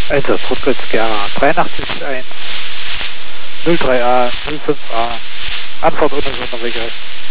Einsatz Rückwärts Gera 83.1 03A 05A Antwort ohne Sonderweg rechts.